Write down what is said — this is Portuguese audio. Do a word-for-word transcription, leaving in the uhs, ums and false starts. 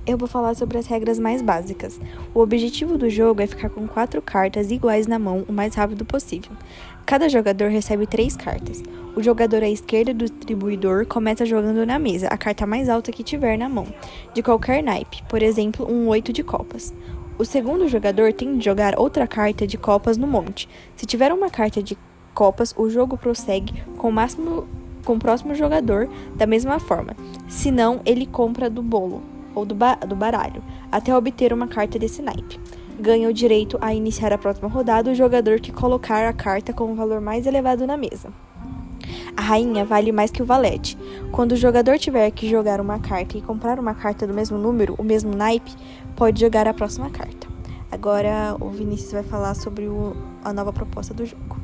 Eu vou falar sobre as regras mais básicas. O objetivo do jogo é ficar com quatro cartas iguais na mão o mais rápido possível. Cada jogador recebe três cartas. O jogador à esquerda do distribuidor começa jogando na mesa a carta mais alta que tiver na mão, de qualquer naipe, por exemplo, um oito de copas. O segundo jogador tem de jogar outra carta de copas no monte. Se tiver uma carta de copas, o jogo prossegue com o máximo com o próximo jogador da mesma forma. Se não, ele compra do bolo ou do, ba- do baralho, até obter uma carta desse naipe. Ganha o direito a iniciar a próxima rodada o jogador que colocar a carta com o valor mais elevado na mesa. A rainha vale mais que o valete. Quando o jogador tiver que jogar uma carta e comprar uma carta do mesmo número, o mesmo naipe, pode jogar a próxima carta. Agora o Vinícius vai falar sobre o, a nova proposta do jogo.